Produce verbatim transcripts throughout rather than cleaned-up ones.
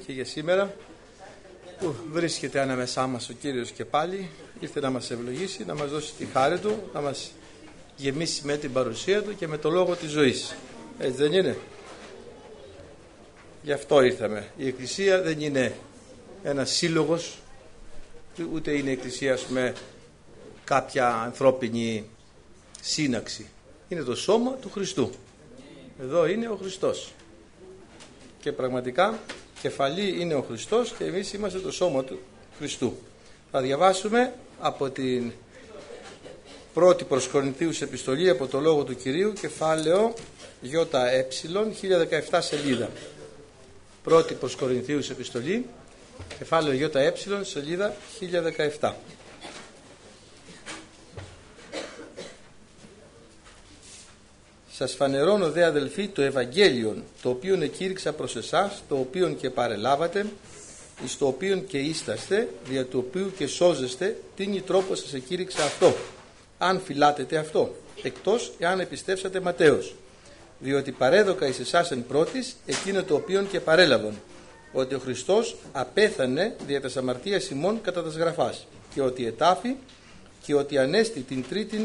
και για σήμερα που βρίσκεται ανάμεσά μας ο Κύριος και πάλι ήρθε να μας ευλογήσει, να μας δώσει τη χάρη Του, να μας γεμίσει με την παρουσία Του και με το λόγο της ζωής. Έτσι δεν είναι? Γι' αυτό ήρθαμε. Η Εκκλησία δεν είναι ένας σύλλογος, ούτε είναι η Εκκλησία με κάποια ανθρώπινη σύναξη. Είναι το σώμα του Χριστού. Εδώ είναι ο Χριστός. Και πραγματικά κεφαλή είναι ο Χριστός και εμείς είμαστε το σώμα του Χριστού. Θα διαβάσουμε από την πρώτη προς Κορινθίους επιστολή, από το λόγο του Κυρίου, κεφάλαιο ΙΕ, χίλια δεκαεπτά σελίδα. Πρώτη προς Κορινθίους επιστολή, κεφάλαιο ΙΕ, σελίδα χίλια δεκαεπτά. Σας φανερώνω δε αδελφοί το Ευαγγέλιον, το οποίον εκήρυξα προς εσάς, το οποίον και παρελάβατε, εις το οποίον και ίσταστε, δια του οποίου και σώζεστε, τίνι τρόπο σας εκήρυξα αυτό, αν φυλάτετε αυτό, εκτός εάν επιστέψατε ματέως. Διότι παρέδοκα εις εσάς εν πρώτης, εκείνο το οποίον και παρέλαβον, ότι ο Χριστός απέθανε δια τας αμαρτίας ημών κατά τας γραφάς, και ότι ετάφη, και ότι ανέστη την τρίτην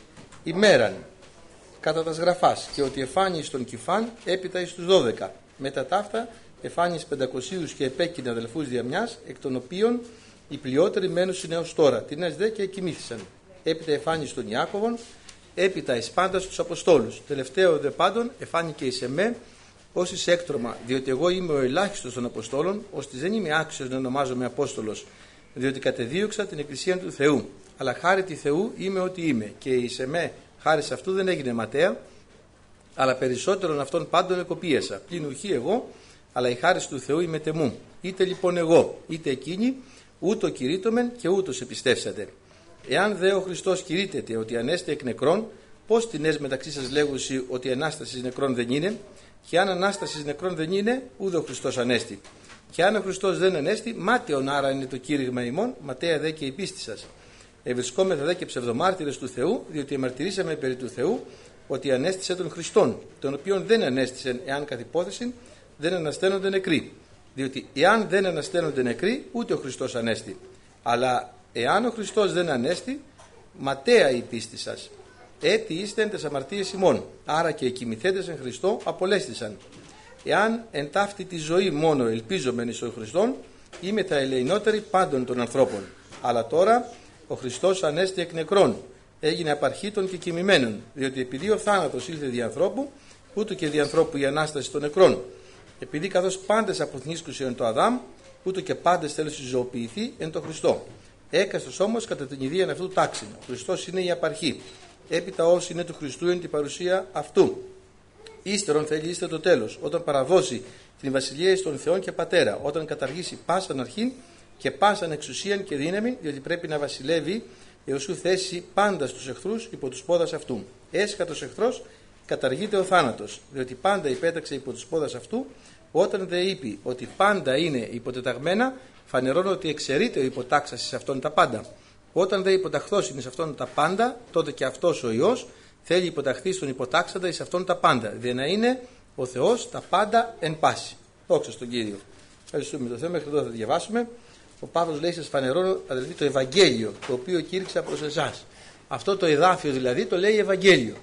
ημέραν κατά τας γραφάς, και ότι εφάνει στον Κηφάν έπειτα εις τους δώδεκα. Μετά ταύτα εφάνει πεντακοσίους και επέκεινε αδελφούς διαμιάς, εκ των οποίων οι πλειότεροι μένουσιν έως τώρα, τινές δε και εκοιμήθησαν. Έπειτα εφάνει στον Ιάκωβον, έπειτα εις πάντας τους Αποστόλους. Τελευταίο δε πάντων εφάνει και εις εμέ, ως εις έκτρωμα, διότι εγώ είμαι ο ελάχιστος των Αποστόλων, ώστε δεν είμαι άξιος να ονομάζομαι Απόστολος, διότι κατεδίωξα την Εκκλησία του Θεού. Αλλά χάρη τη Θεού είμαι ό,τι είμαι, και εις εμέ χάρη σε αυτού δεν έγινε ματέα, αλλά περισσότερον αυτών πάντων εκοπίασα. Πλην ουχή εγώ, αλλά η χάρη του Θεού είμαι τεμού. Είτε λοιπόν εγώ, είτε εκείνοι, ούτω κηρύττωμεν και ούτως επιστεύσατε. Εάν δε ο Χριστός κηρύττεται ότι ανέστη εκ νεκρών, πώς τινές μεταξύ σας λέγουσι ότι ανάστασης νεκρών δεν είναι, και αν ανάστασης νεκρών δεν είναι, ούδε ο Χριστός ανέστη. Και αν ο Χριστός δεν ανέστη, μάταιον άρα είναι το κήρυγμα ημών, ματέα δε και η πίστη σας. Ευρισκόμεθα δε και ψευδομάρτυρες του Θεού, διότι εμαρτυρήσαμε περί του Θεού ότι ανέστησε τον Χριστόν, τον οποίον δεν ανέστησεν, εάν κατ' υπόθεση δεν ανασταίνονται νεκροί. Διότι εάν δεν ανασταίνονται νεκροί, ούτε ο Χριστός ανέστη. Αλλά εάν ο Χριστός δεν ανέστη, ματέα η πίστη σας. Έτσι είστε εν τες αμαρτίες ημών, άρα και εκοιμηθέντες εν Χριστώ απολέστησαν. Εάν εν ταύτη τη ζωή μόνο ελπίζομεν εις τον Χριστόν, είμαι τα ελεηνότεροι πάντων των ανθρώπων. Αλλά τώρα ο Χριστός ανέστη εκ νεκρών, έγινε απαρχήτων και κοιμημένων, διότι επειδή ο θάνατος ήλθε δι' ανθρώπου, ούτω και δι' ανθρώπου η ανάσταση των νεκρών. Επειδή καθώς πάντες αποθνίσκουσαν εν το Αδάμ, ούτω και πάντες θέλουν ζωοποιηθεί εν το Χριστό. Έκαστος όμως κατά την ιδίαν αυτού τάξην. Ο Χριστός είναι η απαρχή. Έπειτα όσοι είναι του Χριστού είναι την παρουσία αυτού. Ύστερον θέλει είστε το τέλος, όταν παραδώσει την βασιλεία εις των Θεών και Πατέρα, όταν καταργήσει πάσαν αρχήν και πάσαν εξουσίαν και δύναμη, διότι πρέπει να βασιλεύει έως ου θέσει πάντα στους εχθρούς υπό τους πόδας αυτού. Έσχατος εχθρός καταργείται ο θάνατος, διότι πάντα υπέταξε υπό τους πόδας αυτού. Όταν δε είπε ότι πάντα είναι υποτεταγμένα, φανερώνω ότι εξαιρείται ο υποτάξας σε αυτόν τα πάντα. Όταν δε υποταχθώς είναι σε αυτόν τα πάντα, τότε και αυτός ο Υιός θέλει υποταχθεί στον υποτάξαντα εις αυτόν τα πάντα, δε να είναι ο Θεός τα πάντα εν πάση. Δόξα στον Κύριο. Ευχαριστούμε το Θεό. Μέχρι εδώ θα διαβάσουμε. Ο Παύλος λέει: σας φανερώνω αδελφοί το Ευαγγέλιο, το οποίο κήρυξα προς εσάς. Αυτό το εδάφιο δηλαδή το λέει Ευαγγέλιο.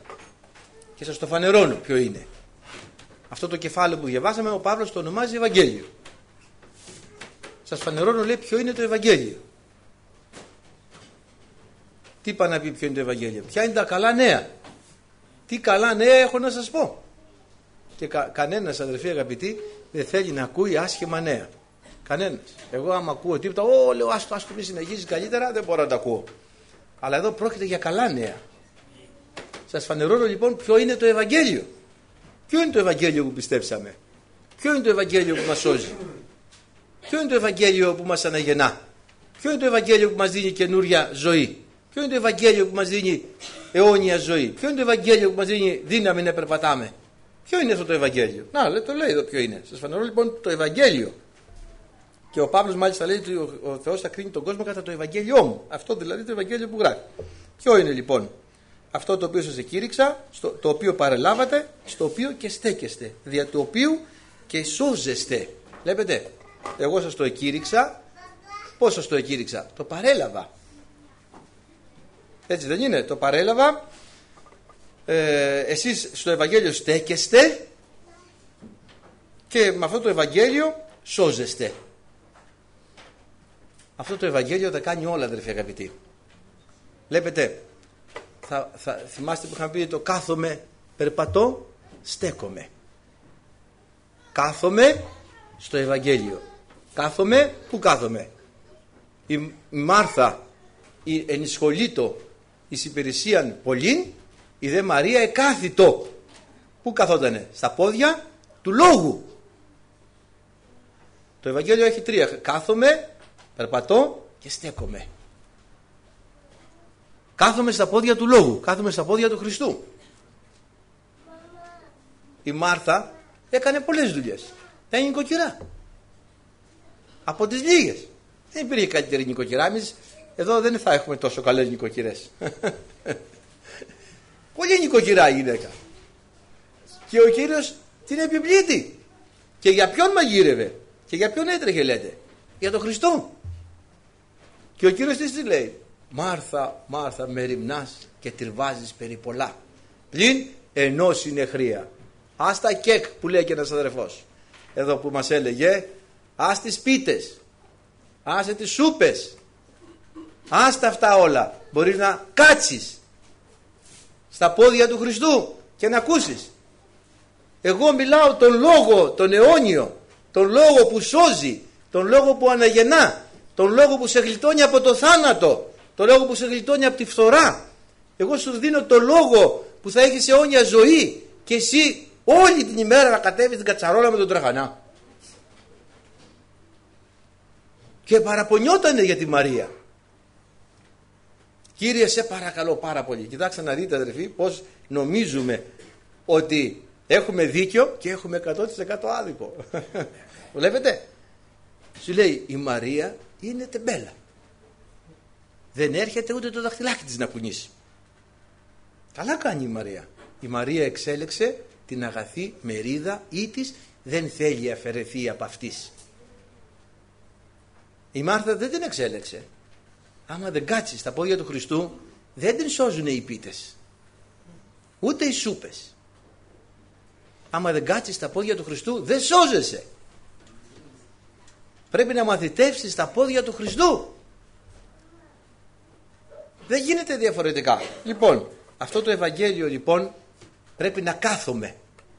Και σας το φανερώνω ποιο είναι. Αυτό το κεφάλαιο που διαβάσαμε, ο Παύλος το ονομάζει Ευαγγέλιο. Σας φανερώνω, λέει, ποιο είναι το Ευαγγέλιο. Τι πάει να πει ποιο είναι το Ευαγγέλιο? Ποια είναι τα καλά νέα? Τι καλά νέα έχω να σας πω? Και κα, κανένας αδελφοί αγαπητοί δεν θέλει να ακούει άσχημα νέα. Κανένας. Εγώ άμα ακούω τίποτα, Ω, λέω άστο, άστο, μη συνεχίζεις καλύτερα, δεν μπορώ να τα ακούω. Αλλά εδώ πρόκειται για καλά νέα. Σας φανερώνω λοιπόν ποιο είναι το Ευαγγέλιο. Ποιο είναι το Ευαγγέλιο που πιστέψαμε? Ποιο είναι το Ευαγγέλιο που μας σώζει? Ποιο είναι το Ευαγγέλιο που μας αναγεννά? Ποιο είναι το Ευαγγέλιο που μας δίνει καινούρια ζωή? Ποιο είναι το Ευαγγέλιο που μας δίνει αιώνια ζωή? Ποιο είναι το Ευαγγέλιο που μας δίνει δύναμη να περπατάμε? Ποιο είναι αυτό το Ευαγγέλιο? Να, το λέει εδώ ποιο είναι. Σας φανερώνω λοιπόν το Ευαγγέλιο. Και ο Παύλος μάλιστα λέει ότι ο Θεός θα κρίνει τον κόσμο κατά το Ευαγγέλιό μου. Αυτό δηλαδή το Ευαγγέλιο που γράφει. Ποιο είναι λοιπόν? Αυτό το οποίο σας εκήρυξα, στο, το οποίο παρελάβατε, στο οποίο και στέκεστε, δια του οποίου και σώζεστε. Βλέπετε, Εγώ σας το εκήρυξα. Πώς σας το εκήρυξα? Το παρέλαβα. Έτσι δεν είναι? Το παρέλαβα. ε, Εσείς στο Ευαγγέλιο στέκεστε και με αυτό το Ευαγγέλιο σώζεστε. Αυτό το Ευαγγέλιο τα κάνει όλα, αδερφοί αγαπητοί. Βλέπετε, θα, θα θυμάστε που είχαμε πει το κάθομαι, περπατώ, στέκομαι. Κάθομαι στο Ευαγγέλιο. Κάθομαι, πού κάθομαι? Η Μάρθα η ενισχολείτο εις υπηρεσίαν πολλήν, η δε Μαρία εκάθητο. Πού καθότανε? Στα πόδια του Λόγου. Το Ευαγγέλιο έχει τρία: κάθομαι, περπατώ και στέκομαι. Κάθομαι στα πόδια του Λόγου, κάθομαι στα πόδια του Χριστού. Η Μάρθα έκανε πολλές δουλειές. Ήταν νοικοκυρά. Από τις λίγες. Δεν υπήρχε καλύτερη νοικοκυρά. Εμείς εδώ δεν θα έχουμε τόσο καλές νοικοκυρές. Πολύ νοικοκυρά η γυναίκα. Και ο Κύριος την επιπλήτη. Και για ποιον μαγείρευε? Και για ποιον έτρεχε, λέτε? Για τον Χριστό. Και ο Κύριος τι λέει? Μάρθα, Μάρθα, με ρημνάς και τυρβάζεις περί πολλά, πλην ενός είναι χρία. Ας τα κεκ που λέει και ένας αδερφός εδώ που μας έλεγε, ας τις πίτες, άσε τις σούπες, ας τα αυτά όλα. Μπορείς να κάτσεις στα πόδια του Χριστού και να ακούσεις. Εγώ μιλάω τον λόγο, τον αιώνιο, τον λόγο που σώζει, τον λόγο που αναγεννά, τον λόγο που σε γλιτώνει από το θάνατο, τον λόγο που σε γλιτώνει από τη φθορά. Εγώ σου δίνω το λόγο που θα έχεις αιώνια ζωή και εσύ όλη την ημέρα να κατέβεις την κατσαρόλα με τον τραχανά. Και παραπονιότανε για τη Μαρία. Κύριε, σε παρακαλώ πάρα πολύ. Κοιτάξτε να δείτε, αδερφοί, πως νομίζουμε ότι έχουμε δίκιο και έχουμε εκατό τοις εκατό άδικο. Βλέπετε, σου λέει η Μαρία είναι τεμπέλα. Δεν έρχεται ούτε το δαχτυλάκι της να κουνήσει. Καλά κάνει η Μαρία. Η Μαρία εξέλεξε την αγαθή μερίδα ή της, δεν θέλει αφαιρεθεί από αυτής. Η Μάρθα δεν την εξέλεξε. Άμα δεν κάτσει στα πόδια του Χριστού, δεν την σώζουν οι πίτες, ούτε οι σούπες. Άμα δεν κάτσει στα πόδια του Χριστού, δεν σώζεσαι. Πρέπει να μαθητεύσεις στα πόδια του Χριστού. Δεν γίνεται διαφορετικά. Λοιπόν, αυτό το Ευαγγέλιο λοιπόν πρέπει να κάθομαι.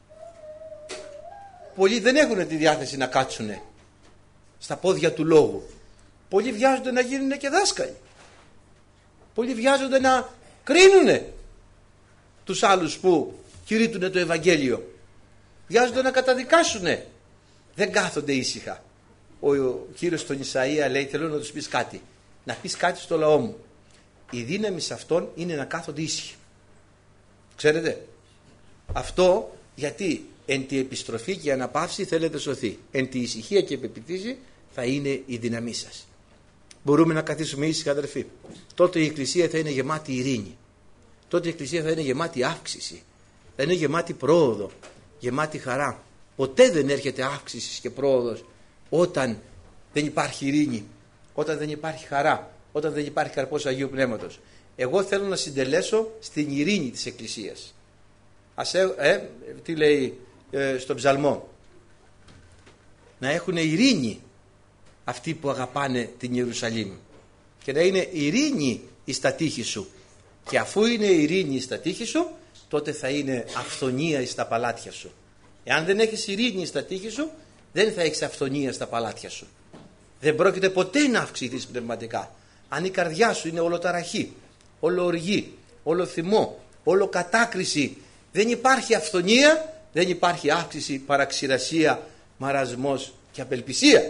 Πολλοί δεν έχουν τη διάθεση να κάτσουν στα πόδια του Λόγου. Πολλοί βιάζονται να γίνουν και δάσκαλοι. Πολλοί βιάζονται να κρίνουν τους άλλους που κηρύττουν το Ευαγγέλιο. Βιάζονται να καταδικάσουν. Δεν κάθονται ήσυχα. Ο, ο Κύριος στον Ισαΐα λέει, θέλω να τους πεις κάτι. Να πεις κάτι στο λαό μου. Η δύναμη σε αυτόν είναι να κάθονται ήσυχοι. Ξέρετε, αυτό γιατί εν τη επιστροφή και η αναπαύση θέλετε σωθεί. Εν τη ησυχία και επεπιτήση θα είναι η δύναμή σας. Μπορούμε να καθίσουμε ήσυχα, αδερφοί. Τότε η Εκκλησία θα είναι γεμάτη ειρήνη. Τότε η Εκκλησία θα είναι γεμάτη αύξηση. Θα είναι γεμάτη πρόοδο, γεμάτη χαρά. Ποτέ δεν έρχεται αύξηση και πρόοδος όταν δεν υπάρχει ειρήνη, όταν δεν υπάρχει χαρά, όταν δεν υπάρχει καρπός Αγίου Πνεύματος. Εγώ θέλω να συντελέσω στην ειρήνη της Εκκλησίας. Ας, ε, ε, τι λέει ε, στον ψαλμό? Να έχουν ειρήνη αυτοί που αγαπάνε την Ιερουσαλήμ και να είναι ειρήνη εις τα τείχη σου. Και αφού είναι ειρήνη εις τα τείχη σου, τότε θα είναι αυθονία εις τα παλάτια σου. Εάν δεν έχεις ειρήνη εις τα τείχη σου, δεν θα έχεις αυθονία στα παλάτια σου. Δεν πρόκειται ποτέ να αυξηθείς πνευματικά. Αν η καρδιά σου είναι όλο ταραχή, όλο οργή, όλο θυμό, όλο κατάκριση, δεν υπάρχει αυθονία, δεν υπάρχει αύξηση, παραξηρασία, μαρασμός και απελπισία.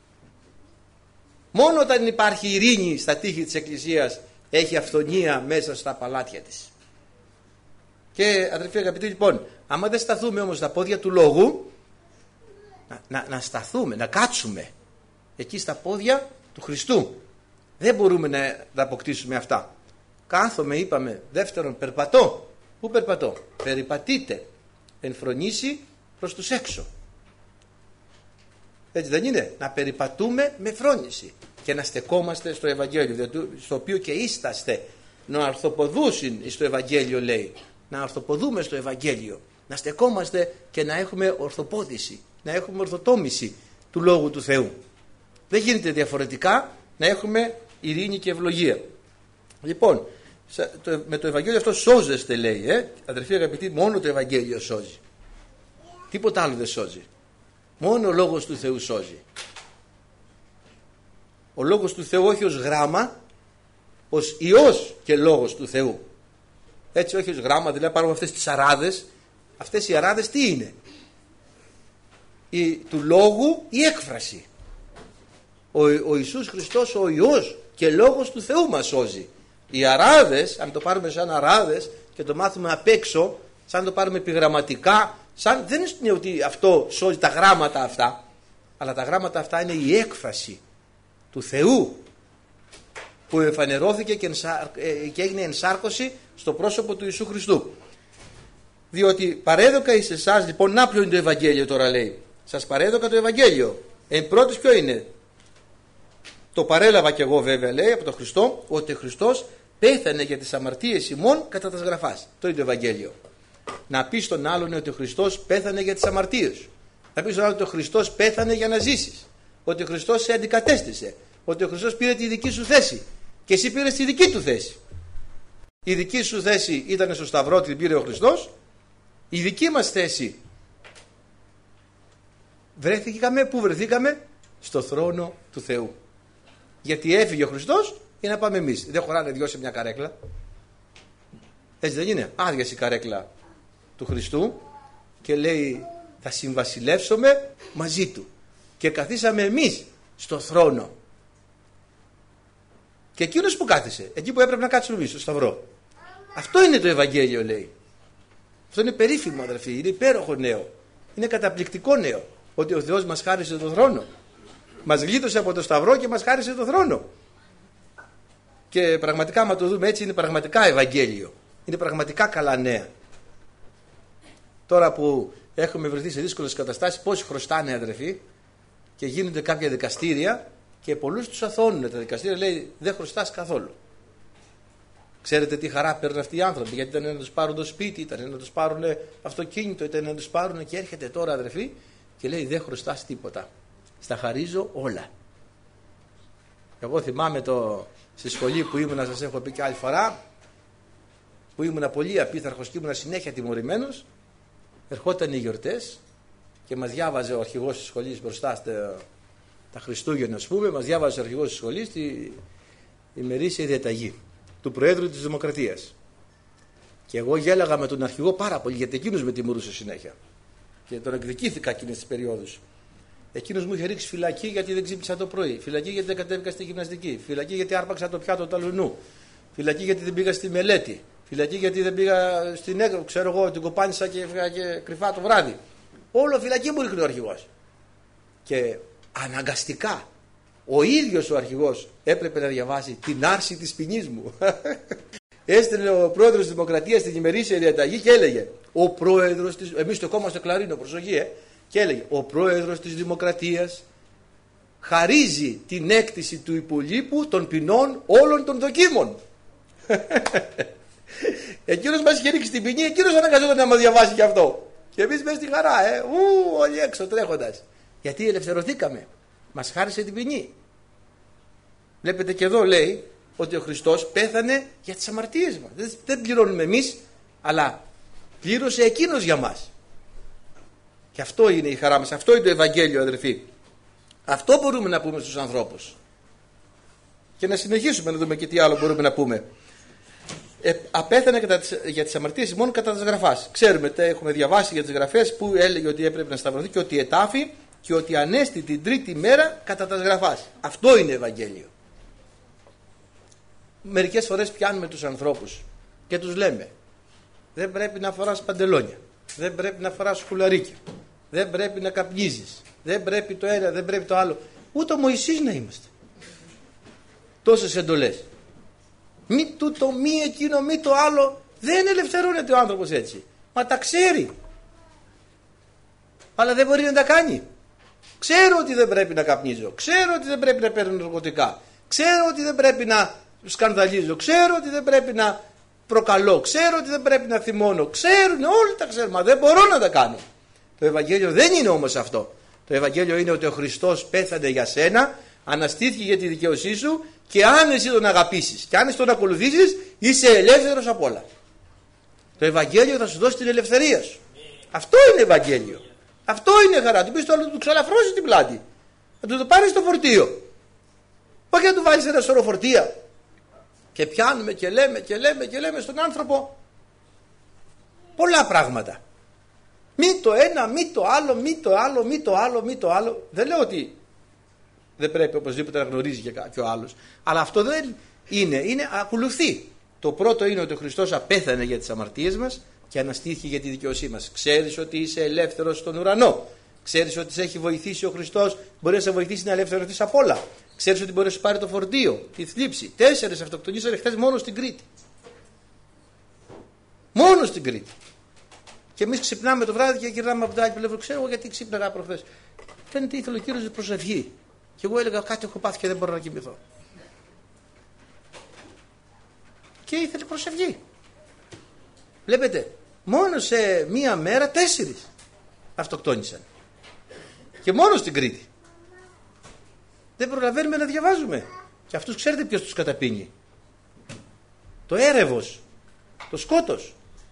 Μόνο όταν υπάρχει ειρήνη στα τείχη της Εκκλησίας έχει αυθονία μέσα στα παλάτια της. Και αδερφοί αγαπητοί, λοιπόν, άμα δεν σταθούμε όμως στα πόδια του Λόγου, να, να, να σταθούμε, να κάτσουμε εκεί στα πόδια του Χριστού. Δεν μπορούμε να, να αποκτήσουμε αυτά. Κάθομαι, είπαμε. Δεύτερον, περπατώ. Πού περπατώ? Περιπατείτε εν φρονήσει προς τους έξω. Έτσι δεν είναι? Να περιπατούμε με φρόνηση και να στεκόμαστε στο Ευαγγέλιο, στο οποίο και ίσταστε. Να αρθοποδούσιν στο Ευαγγέλιο λέει. Να αρθοποδούμε στο Ευαγγέλιο. Να στεκόμαστε και να έχουμε ορθοπόδηση, να έχουμε ορθοτόμηση του Λόγου του Θεού. Δεν γίνεται διαφορετικά να έχουμε ειρήνη και ευλογία. Λοιπόν, με το Ευαγγέλιο αυτό σώζεστε λέει. Ε? Αδερφοί αγαπητοί, μόνο το Ευαγγέλιο σώζει. Τίποτα άλλο δεν σώζει. Μόνο ο Λόγος του Θεού σώζει. Ο Λόγος του Θεού όχι ως γράμμα, ως Υιός και Λόγος του Θεού. Έτσι όχι ως γράμμα, δηλαδή πάρουμε αυτές τις αράδες. Αυτές οι αράδες τι είναι? Η, του Λόγου η έκφραση. Ο, ο Ιησούς Χριστός ο Υιός και Λόγος του Θεού μας σώζει. Οι αράδες, αν το πάρουμε σαν αράδες και το μάθουμε απ' έξω, σαν το πάρουμε επιγραμματικά, σαν, δεν είναι ότι αυτό σώζει τα γράμματα αυτά, αλλά τα γράμματα αυτά είναι η έκφραση του Θεού που εφανερώθηκε και, ενσάρ, και έγινε ενσάρκωση στο πρόσωπο του Ιησού Χριστού. Διότι παρέδωκα εις εσάς, λοιπόν, να ποιο είναι το Ευαγγέλιο τώρα λέει. Σας παρέδωκα το Ευαγγέλιο. Εν πρώτης ποιο είναι? Το παρέλαβα κι εγώ βέβαια λέει από τον Χριστό, ότι ο Χριστός πέθανε για τις αμαρτίες ημών κατά τας γραφάς. Το είναι το Ευαγγέλιο. Να πει στον άλλον ότι ο Χριστός πέθανε για τις αμαρτίες σου. Να πει στον άλλον ότι ο Χριστός πέθανε για να ζήσεις. Ότι ο Χριστός σε αντικατέστησε. Ότι ο Χριστός πήρε τη δική σου θέση. Και εσύ πήρες τη δική του θέση. Η δική σου θέση ήταν στο Σταυρό, την πήρε ο Χριστός. Η δική μας θέση βρέθηκαμε, πού βρεθήκαμε? Στο θρόνο του Θεού. Γιατί έφυγε ο Χριστός για να πάμε εμείς. Δεν χωράνε δυο σε μια καρέκλα. Έτσι δεν είναι? Άδειασε η καρέκλα του Χριστού και λέει θα συμβασιλεύσουμε μαζί του. Και καθίσαμε εμείς στο θρόνο. Και εκείνος που κάθισε, εκεί που έπρεπε να κάτσουμε εμείς, στο Σταυρό. Αυτό είναι το Ευαγγέλιο λέει. Αυτό είναι περίφημο αδερφοί, είναι υπέροχο νέο. Είναι καταπληκτικό νέο. Ότι ο Θεός μας χάρισε τον θρόνο. Μας γλίτωσε από το Σταυρό και μας χάρισε τον θρόνο. Και πραγματικά, άμα το δούμε έτσι, είναι πραγματικά Ευαγγέλιο. Είναι πραγματικά καλά νέα. Τώρα που έχουμε βρεθεί σε δύσκολες καταστάσεις, πόσοι χρωστάνε αδερφοί και γίνονται κάποια δικαστήρια και πολλούς τους αθώνουν τα δικαστήρια. Λέει δεν χρωστάς καθόλου. Ξέρετε τι χαρά παίρνουν αυτοί οι άνθρωποι? Γιατί ήταν να τους πάρουν το σπίτι, ήταν να τους πάρουν αυτοκίνητο, ήταν να τους πάρουν. Και έρχεται τώρα αδερφοί και λέει δεν χρωστάς τίποτα. Στα χαρίζω όλα. Εγώ θυμάμαι το, στη σχολή που ήμουνα, σας έχω πει και άλλη φορά, που ήμουνα πολύ απίθαρχος και ήμουνα συνέχεια τιμωρημένος. Ερχόταν οι γιορτές και μας διάβαζε ο αρχηγός της σχολής μπροστά στα τα Χριστούγεννα, ας πούμε, μας διάβαζε ο αρχηγός της σχολής τη ημερήσια διαταγή του Προέδρου της Δημοκρατίας. Και εγώ γέλαγα με τον αρχηγό πάρα πολύ, γιατί εκείνος με τιμωρούσε συνέχεια. Και τον εκδικήθηκα εκείνες τις περιόδους. Εκείνος μου είχε ρίξει φυλακή γιατί δεν ξύπνησα το πρωί. Φυλακή γιατί δεν κατέβηκα στη γυμναστική. Φυλακή γιατί άρπαξα το πιάτο του αλουνού. Φυλακή γιατί δεν πήγα στη μελέτη. Φυλακή γιατί δεν πήγα στην έκδοση. Ξέρω εγώ, την κοπάνισα και έφυγα και κρυφά το βράδυ. Όλο φυλακή μου ρίχνει ο αρχηγός. Και αναγκαστικά ο ίδιος ο αρχηγός έπρεπε να διαβάσει την άρση της ποινής μου. Έστειλε ο πρόεδρος της Δημοκρατίας την ημερήσια διαταγή και έλεγε ο πρόεδρος της... Εμείς το κόμμα στο Κλαρίνο, προσοχή, ε, και έλεγε ο πρόεδρος της Δημοκρατίας χαρίζει την έκτηση του υπολείπου των ποινών όλων των δοκίμων. Εκείνος μας είχε ρίξει την ποινή, εκείνος αναγκαζόταν να μας διαβάσει και αυτό. Και εμείς μέσα στη χαρά, ε, ου, όλοι έξω τρέχοντας. Γιατί ελευθερωθήκαμε. Μας χάρισε την ποινή. Βλέπετε και εδώ λέει ότι ο Χριστός πέθανε για τις αμαρτίες μας. Δεν, δεν πληρώνουμε εμείς, αλλά πλήρωσε εκείνος για μας. Και αυτό είναι η χαρά μας. Αυτό είναι το Ευαγγέλιο αδερφοί. Αυτό μπορούμε να πούμε στους ανθρώπους. Και να συνεχίσουμε να δούμε και τι άλλο μπορούμε να πούμε. Ε, απέθανε κατά τις, για τις αμαρτίες μόνο κατά τις γραφάς. Ξέρουμε, τα έχουμε διαβάσει για τις γραφές που έλεγε ότι έπρεπε να σταυρωθεί και ότι ετάφη και ότι ανέστη την τρίτη μέρα κατά τα γραφάς. Αυτό είναι Ευαγγέλιο. Μερικές φορές πιάνουμε τους ανθρώπους και τους λέμε δεν πρέπει να φοράς παντελόνια, δεν πρέπει να φοράς σκουλαρίκια, δεν πρέπει να καπνίζεις, δεν πρέπει το ένα, δεν πρέπει το άλλο. Ούτε ο Μωυσής να είμαστε. Τόσες εντολές. Μη τούτο, μη εκείνο, μη το άλλο. Δεν ελευθερώνεται ο άνθρωπος έτσι. Μα τα ξέρει. Αλλά δεν μπορεί να τα κάνει. Ξέρω ότι δεν πρέπει να καπνίζω. Ξέρω ότι δεν πρέπει να παίρνω ναρκωτικά. Ξέρω ότι δεν πρέπει να σκανδαλίζω. Ξέρω ότι δεν πρέπει να προκαλώ. Ξέρω ότι δεν πρέπει να θυμώνω. Ξέρουν, όλοι τα ξέρουν. Μα δεν μπορώ να τα κάνω. Το Ευαγγέλιο δεν είναι όμως αυτό. Το Ευαγγέλιο είναι ότι ο Χριστός πέθανε για σένα, αναστήθηκε για τη δικαίωσή σου, και αν εσύ τον αγαπήσεις και αν εσύ τον ακολουθήσεις, είσαι ελεύθερος από όλα. Το Ευαγγέλιο θα σου δώσει την ελευθερία σου. Αυτό είναι Ευαγγέλιο. Αυτό είναι χαρά. Του πεις το άλλο, του ξαλαφρώσει την πλάτη. Να του το πάρεις στο φορτίο. Όχι να του βάλεις ένα σωρό φορτία. Και πιάνουμε και λέμε και λέμε και λέμε στον άνθρωπο πολλά πράγματα. Μη το ένα, μη το άλλο, μη το άλλο, μη το άλλο, μη το άλλο. Δεν λέω ότι δεν πρέπει οπωσδήποτε να γνωρίζει και κάποιο άλλος. Αλλά αυτό δεν είναι. Είναι ακολουθεί. Το πρώτο είναι ότι ο Χριστός απέθανε για τις αμαρτίες μας και αναστήθηκε για τη δικαιοσύνη μας. Ξέρεις ότι είσαι ελεύθερος στον ουρανό. Ξέρεις ότι σε έχει βοηθήσει ο Χριστός, μπορεί να σε βοηθήσει να ελευθερωθείς από όλα. Ξέρεις ότι μπορεί να σου πάρει το φορτίο, τη θλίψη. Τέσσερις αυτοκτονήσανε χθες μόνο στην Κρήτη. Μόνο στην Κρήτη. Και εμείς ξυπνάμε το βράδυ και γυρνάμε από την άλλη πλευρά. Ξέρω εγώ γιατί ξύπναγα προχθές. Φαίνεται ήθελε ο Κύριος προσευχή. Και εγώ έλεγα κάτι έχω πάθει και δεν μπορώ να κοιμηθώ. Και ήθελε προσευχή. Βλέπετε, μόνο σε μία μέρα τέσσερις αυτοκτόνησαν. Και μόνο στην Κρήτη. Δεν προλαβαίνουμε να διαβάζουμε. Και αυτούς ξέρετε ποιος τους καταπίνει. Το έρευος. Το σκότος.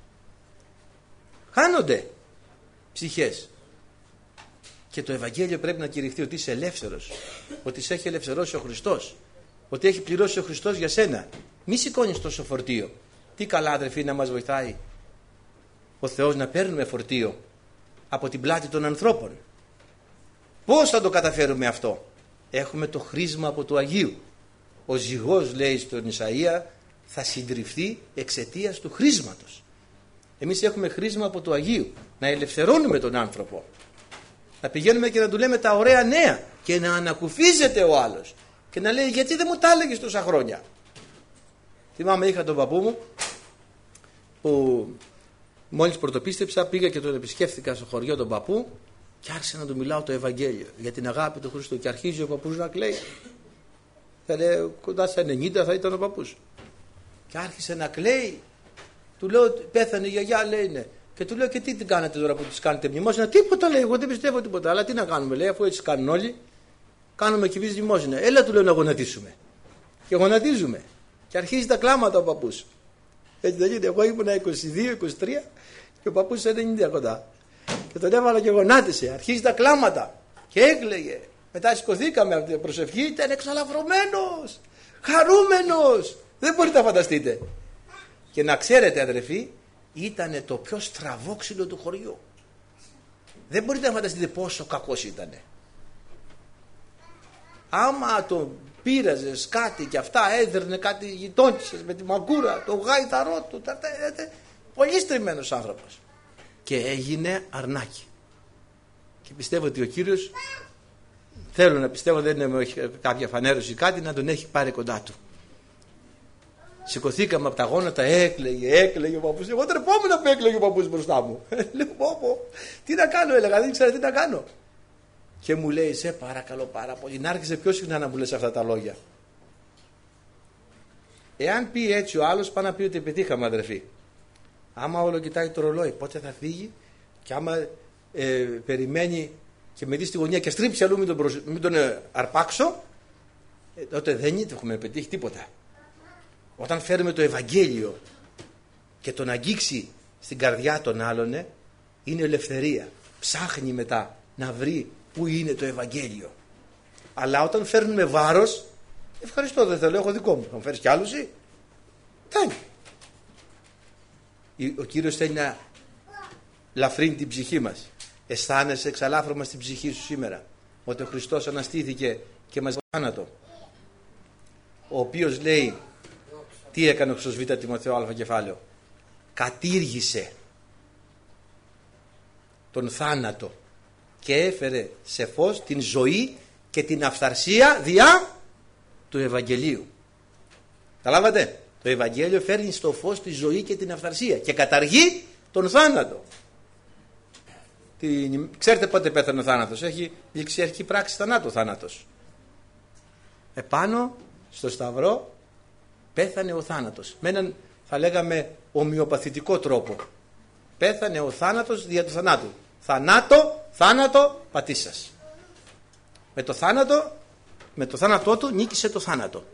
Χάνονται ψυχές. Και το Ευαγγέλιο πρέπει να κηρυχθεί ότι είσαι ελεύθερος. Ότι σε έχει ελευθερώσει ο Χριστός. Ότι έχει πληρώσει ο Χριστός για σένα. Μη σηκώνεις τόσο φορτίο. Τι καλά αδερφοί να μας βοηθάει ο Θεός να παίρνουμε φορτίο από την πλάτη των ανθρώπων. Πώς θα το καταφέρουμε αυτό? Έχουμε το χρήσμα από του Αγίου. Ο ζυγός, λέει στον Ισαΐα, θα συντριφθεί εξαιτίας του χρήσματος. Εμείς έχουμε χρήσμα από του Αγίου. Να ελευθερώνουμε τον άνθρωπο. Να πηγαίνουμε και να του λέμε τα ωραία νέα και να ανακουφίζεται ο άλλος και να λέει γιατί δεν μου τα έλεγες τόσα χρόνια. Θυμάμαι είχα τον παππού μου που μόλις πρωτοπίστεψα, πήγα και τον επισκέφθηκα στο χωριό τον παππού και άρχισα να του μιλάω το Ευαγγέλιο για την αγάπη του Χριστού και αρχίζει ο παππούς να κλαίει. Θα λέει κοντά στα ενενήντα θα ήταν ο παππούς και άρχισε να κλαίει. Του λέω πέθανε η γιαγιά, λέει ναι. Και του λέω και τι την κάνετε τώρα που τις κάνετε μνημόσυνα? Τίποτα, λέει, εγώ δεν πιστεύω τίποτα. Αλλά τι να κάνουμε, λέει, αφού έτσι κάνουν όλοι, κάνουμε και εμείς μνημόσυνα. Έλα, του λέω, να γονατίσουμε. Και γονατίζουμε. Και αρχίζει τα κλάματα ο παππούς. Έτσι δεν γίνεται. Εγώ ήμουν είκοσι δύο είκοσι τρία και ο παππούς ενενήντα κοντά. Και τον έβαλα και γονάτισε. Αρχίζει τα κλάματα. Και έκλαιγε. Μετά σηκωθήκαμε από την προσευχή, ήταν εξαλαφρωμένος, χαρούμενος. Δεν μπορείτε να φανταστείτε. Και να ξέρετε, αδερφοί, ήτανε το πιο στραβόξυλο του χωριού. Δεν μπορείτε να φανταστείτε πόσο κακός ήτανε. Άμα το πείραζες κάτι και αυτά, έδερνε κάτι γειτόνισσες με τη μαγκούρα, το γάιταρό του, τα, τα, τα, τα, πολύ στριμμένος άνθρωπος. Και έγινε αρνάκι. Και πιστεύω ότι ο Κύριος, θέλω να πιστεύω, δεν είναι κάποια φανέρωση κάτι, να τον έχει πάρει κοντά του. Σηκωθήκαμε από τα γόνατα, έκλαιγε, έκλαιγε ο παππούς. Εγώ τρεπόμουν που έκλαιγε ο παππούς μπροστά μου. Λέω, πω, πω, τι να κάνω, έλεγα, δεν ήξερα τι να κάνω. Και μου λέει, σε παρακαλώ πάρα πολύ, να άρχισε πιο συχνά να μου λες αυτά τα λόγια. Εάν πει έτσι ο άλλος, πάει να πει ότι πετύχαμε, αδερφοί. Άμα όλο κοιτάει το ρολόι, πότε θα φύγει, και άμα ε, περιμένει και με δει στη γωνία και στρίψει αλλού, μην τον, προσ... μην τον ε, αρπάξω, ε, τότε δεν έχουμε πετύχει τίποτα. Όταν φέρουμε το Ευαγγέλιο και τον αγγίξει στην καρδιά των άλλων, ε, είναι ελευθερία. Ψάχνει μετά να βρει πού είναι το Ευαγγέλιο. Αλλά όταν φέρνουμε βάρος, ευχαριστώ, δεν θέλω, έχω δικό μου. Θα μου φέρεις κι άλλους ή? Φτάνει. Ο Κύριος θέλει να λαφρύνει την ψυχή μας. Αισθάνεσαι εξαλάφρωμα στην ψυχή σου σήμερα ότι ο Χριστός αναστήθηκε και μας θάνατο, ο οποίος λέει τι έκανε ο Χριστός, Β' Τιμοθέο α κεφάλαιο, κατήργησε τον θάνατο και έφερε σε φως την ζωή και την αυθαρσία διά του Ευαγγελίου. Καταλάβατε, το Ευαγγέλιο φέρνει στο φως τη ζωή και την αυθαρσία και καταργεί τον θάνατο. την... Ξέρετε πότε πέθανε ο θάνατος? Έχει ληξιαρχική πράξη θανάτου ο θάνατος. Επάνω στο σταυρό πέθανε ο θάνατος. Με έναν, θα λέγαμε, ομοιοπαθητικό τρόπο. Πέθανε ο θάνατος δια του θανάτου. Θανάτο, θάνατο, πατήσας. Με το θάνατο, με το θάνατό του νίκησε το θάνατο.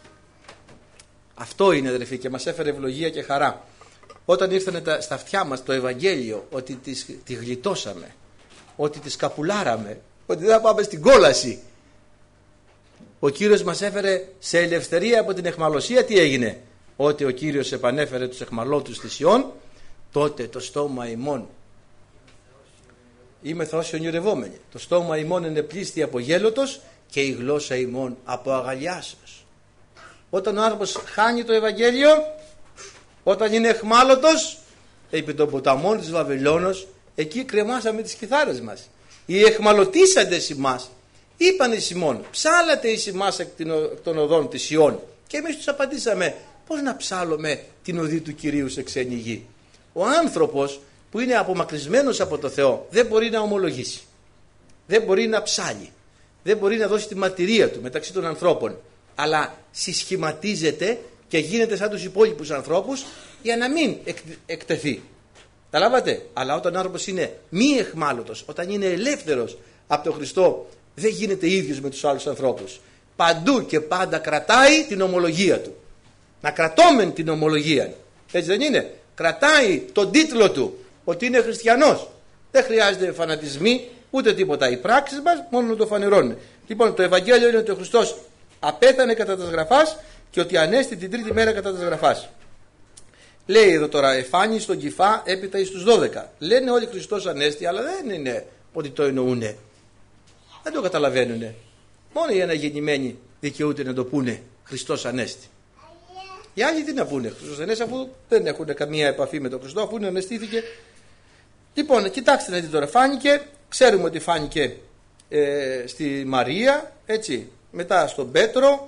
Αυτό είναι, αδερφοί, και μας έφερε ευλογία και χαρά. Όταν ήρθανε τα, στα αυτιά μας το Ευαγγέλιο, ότι τις, τη γλιτώσαμε, ότι τη σκαπουλάραμε, ότι δεν θα πάμε στην κόλαση. Ο Κύριος μας έφερε σε ελευθερία από την αιχμαλωσία. Τι έγινε? Ότι ο Κύριος επανέφερε τους αιχμαλώτους στη Σιών, τότε το στόμα ημών είμαι θώση ονειρευόμενοι. Το στόμα ημών είναι πλήστη από γέλωτος και η γλώσσα ημών από αγαλιάσεως. Όταν ο άνθρωπος χάνει το Ευαγγέλιο, όταν είναι εχμάλωτος, επί των ποταμών της Βαβυλώνος, εκεί κρεμάσαμε τις κιθάρες μας. Οι εχμαλωτήσαντες ημάς είπαν εις ημών, ψάλατε εις ημάς εκ των οδών της Σιών. Και εμείς τους απαντήσαμε, πώς να ψάλουμε την οδή του Κυρίου σε ξένη γη? Ο άνθρωπος που είναι απομακρυσμένος από το Θεό δεν μπορεί να ομολογήσει, δεν μπορεί να ψάλει, δεν μπορεί να δώσει τη μαρτυρία του μεταξύ των ανθρώπων, αλλά συσχηματίζεται και γίνεται σαν τους υπόλοιπους ανθρώπους για να μην εκ, εκτεθεί. Τα λάβατε? Αλλά όταν ο άνθρωπος είναι μη εχμάλωτος, όταν είναι ελεύθερος από τον Χριστό, δεν γίνεται ίδιος με τους άλλους ανθρώπους. Παντού και πάντα κρατάει την ομολογία του. Να κρατώμεν την ομολογία. Έτσι δεν είναι? Κρατάει τον τίτλο του ότι είναι χριστιανός. Δεν χρειάζεται φανατισμοί ούτε τίποτα. Οι πράξεις μας μόνο να το φανερώνουν. Λοιπόν, το Ευαγγέλιο είναι ότι ο Χριστός απέθανε κατά τας γραφάς και ότι ανέστη την τρίτη μέρα κατά τας γραφάς. Λέει εδώ τώρα, εφάνει στον Κηφά έπειτα εις τους δώδεκα. Λένε όλοι Χριστός ανέστη, αλλά δεν είναι ότι το εννοούνε. Δεν το καταλαβαίνουνε. Μόνο οι αναγεννημένοι δικαιούται να το πούνε Χριστός ανέστη. Οι άλλοι τι να πούνε Χριστός ανέστη, αφού δεν έχουν καμία επαφή με τον Χριστό, αφού είναι αναισθήθηκε. Λοιπόν, κοιτάξτε να δείτε τώρα, φάνηκε, ξέρουμε ότι φάνηκε ε, στη Μαρία, έτσι, μετά στον Πέτρο,